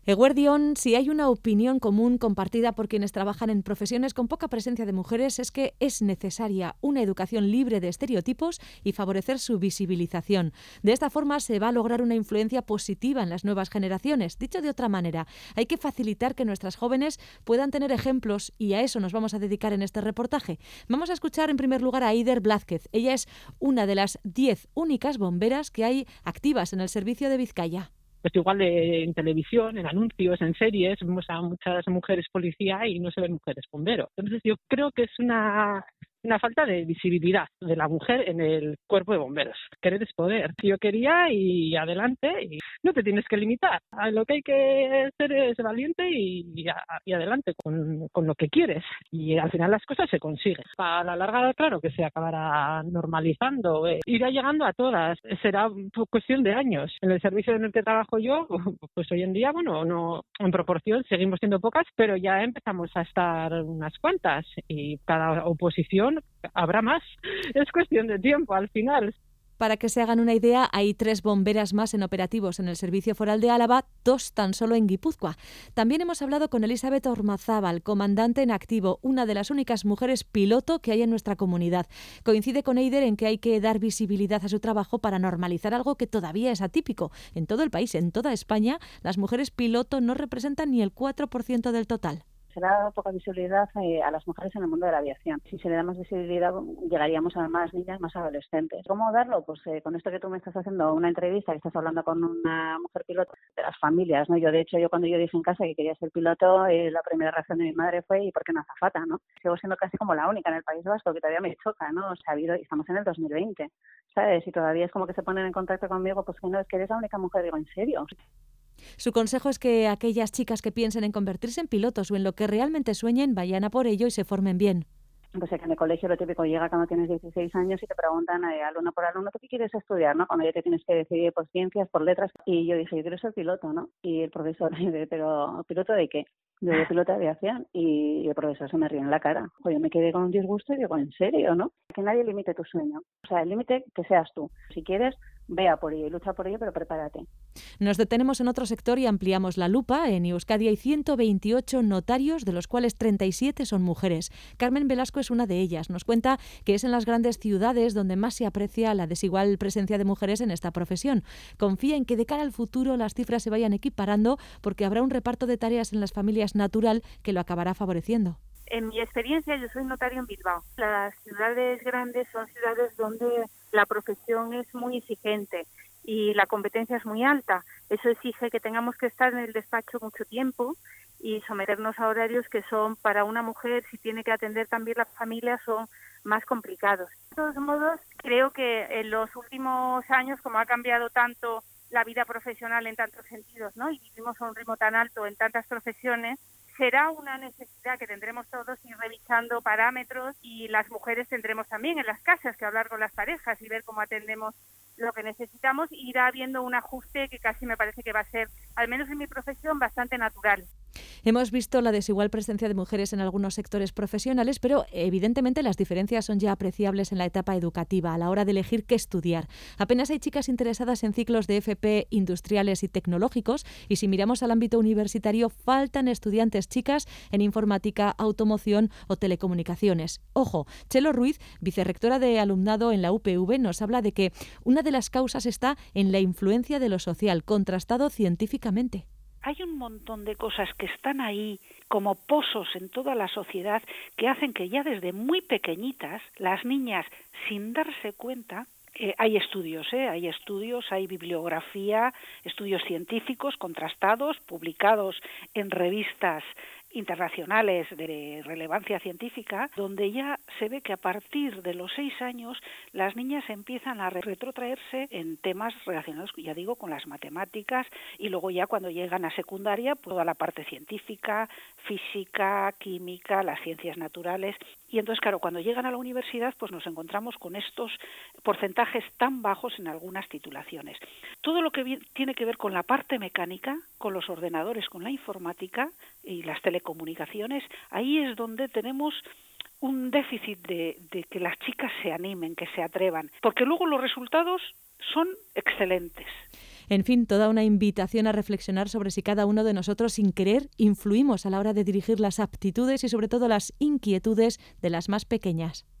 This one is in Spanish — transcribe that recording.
Eguerdión, si hay una opinión común compartida por quienes trabajan en profesiones con poca presencia de mujeres es que es necesaria una educación libre de estereotipos y favorecer su visibilización. De esta forma se va a lograr una influencia positiva en las nuevas generaciones. Dicho de otra manera, hay que facilitar que nuestras jóvenes puedan tener ejemplos y a eso nos vamos a dedicar en este reportaje. Vamos a escuchar en primer lugar a Eider Blázquez. Ella es una de las 10 únicas bomberas que hay activas en el servicio de Vizcaya. Pues igual en televisión, en anuncios, en series, vemos a muchas mujeres policía y no se ven mujeres bomberos. Entonces yo creo que es una falta de visibilidad de la mujer en el cuerpo de bomberos. Querer es poder. Yo quería y adelante, y no te tienes que limitar. A lo que hay que ser es valiente y adelante con lo que quieres. Y al final las cosas se consiguen. A la larga, claro que se acabará normalizando. Irá llegando a todas. Será cuestión de años. En el servicio en el que trabajo yo, pues hoy en día, bueno, no en proporción seguimos siendo pocas, pero ya empezamos a estar unas cuantas y cada oposición habrá más. Es cuestión de tiempo al final. Para que se hagan una idea, hay 3 bomberas más en operativos en el Servicio Foral de Álava, 2 tan solo en Guipúzcoa. También hemos hablado con Elizabeth Ormazábal, comandante en activo, una de las únicas mujeres piloto que hay en nuestra comunidad. Coincide con Eider en que hay que dar visibilidad a su trabajo para normalizar algo que todavía es atípico. En todo el país, en toda España, las mujeres piloto no representan ni el 4% del total. Se le da poca visibilidad a las mujeres en el mundo de la aviación. Si se le da más visibilidad, llegaríamos a más niñas, más adolescentes. ¿Cómo darlo? Pues con esto que tú me estás haciendo una entrevista, que estás hablando con una mujer piloto, de las familias, ¿no? De hecho, cuando yo dije en casa que quería ser piloto, la primera reacción de mi madre fue ¿y por qué no azafata, no? Sigo siendo casi como la única en el País Vasco, que todavía me choca, ¿no? O sea, estamos en el 2020, ¿sabes? Y todavía es como que se ponen en contacto conmigo, pues que no, es que eres la única mujer. Digo, ¿en serio? Su consejo es que aquellas chicas que piensen en convertirse en pilotos o en lo que realmente sueñen vayan a por ello y se formen bien. Pues que en el colegio lo típico llega cuando tienes 16 años y te preguntan alumno por alumno, ¿tú qué quieres estudiar? ¿No? Cuando ya te tienes que decidir por ciencias, por letras. Y yo dije, yo quiero ser piloto, ¿no? Y el profesor dice, ¿pero piloto de qué? Yo de piloto de aviación. Y el profesor se me ríe en la cara. Pues yo me quedé con un disgusto y digo, ¿en serio, no? Que nadie limite tu sueño. O sea, el límite que seas tú. Si quieres, vea por ello y lucha por ello, pero prepárate. Nos detenemos en otro sector y ampliamos la lupa. En Euskadi hay 128 notarios, de los cuales 37 son mujeres. Carmen Velasco es una de ellas. Nos cuenta que es en las grandes ciudades donde más se aprecia la desigual presencia de mujeres en esta profesión. Confía en que de cara al futuro las cifras se vayan equiparando porque habrá un reparto de tareas en las familias natural que lo acabará favoreciendo. En mi experiencia, yo soy notario en Bilbao. Las ciudades grandes son ciudades donde la profesión es muy exigente y la competencia es muy alta. Eso exige que tengamos que estar en el despacho mucho tiempo y someternos a horarios que son para una mujer, si tiene que atender también la familia, son más complicados. De todos modos, creo que en los últimos años, como ha cambiado tanto la vida profesional en tantos sentidos, ¿no? Y vivimos a un ritmo tan alto en tantas profesiones, será una necesidad que tendremos todos ir revisando parámetros y las mujeres tendremos también en las casas que hablar con las parejas y ver cómo atendemos lo que necesitamos. Irá habiendo un ajuste que casi me parece que va a ser, al menos en mi profesión, bastante natural. Hemos visto la desigual presencia de mujeres en algunos sectores profesionales, pero evidentemente las diferencias son ya apreciables en la etapa educativa, a la hora de elegir qué estudiar. Apenas hay chicas interesadas en ciclos de FP industriales y tecnológicos, y si miramos al ámbito universitario, faltan estudiantes chicas en informática, automoción o telecomunicaciones. Ojo, Chelo Ruiz, vicerrectora de alumnado en la UPV, nos habla de que una de las causas está en la influencia de lo social, contrastado científicamente. Hay un montón de cosas que están ahí como pozos en toda la sociedad que hacen que ya desde muy pequeñitas las niñas, sin darse cuenta, hay estudios, hay bibliografía, estudios científicos contrastados, publicados en revistas internacionales de relevancia científica, donde ya se ve que a partir de los 6 años las niñas empiezan a retrotraerse en temas relacionados, ya digo, con las matemáticas, y luego ya cuando llegan a secundaria, pues, toda la parte científica, física, química, las ciencias naturales. Y entonces, claro, cuando llegan a la universidad, pues nos encontramos con estos porcentajes tan bajos en algunas titulaciones. Todo lo que tiene que ver con la parte mecánica, con los ordenadores, con la informática y las telecomunicaciones, ahí es donde tenemos un déficit de que las chicas se animen, que se atrevan, porque luego los resultados son excelentes. En fin, toda una invitación a reflexionar sobre si cada uno de nosotros, sin querer, influimos a la hora de dirigir las aptitudes y sobre todo las inquietudes de las más pequeñas.